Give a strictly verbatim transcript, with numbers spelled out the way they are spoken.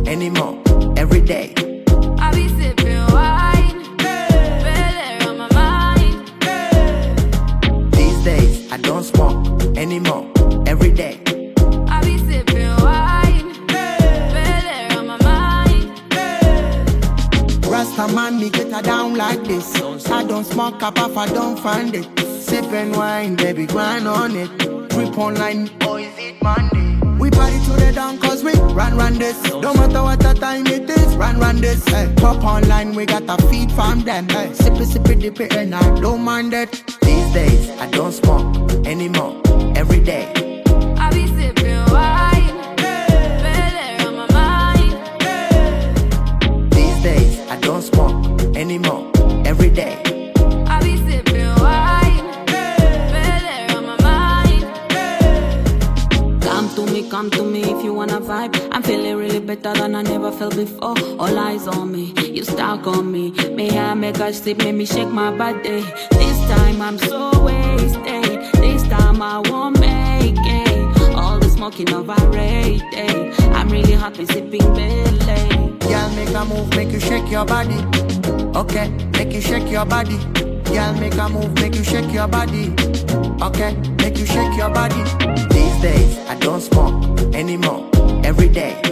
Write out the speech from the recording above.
anymore. Every day. I be sipping wine, better on my mind. These days I don't smoke anymore. Every day. I be sipping wine, better on my mind. Rasta man, me get her down like this. I don't smoke up if I don't find it. Sipping wine, baby, grind on it. Trip online, oh is it Monday? We party to the down cause we run run this. No matter what the time it is, run run this. Hey, top online, we got a feed from them. Hey, sippy sippy dip it and I don't mind it. These days I don't smoke anymore. Every day. I be sipping wine, better on my mind. These days I don't smoke anymore. Every day. I be sipping wine, better on my mind. Come to me, come to me if you wanna vibe. I'm feeling really better than I never felt before. All eyes on me, you stuck on me. May I make a sip, make me shake my body. This time I'm so wasted. This time I won't make it. All the smoking overrated. I'm really happy sipping belly. Girl, make a move, make you shake your body. Okay, make you shake your body. Girl, make a move, make you shake your body. Okay, make you shake your body. These days I don't smoke anymore. Every day.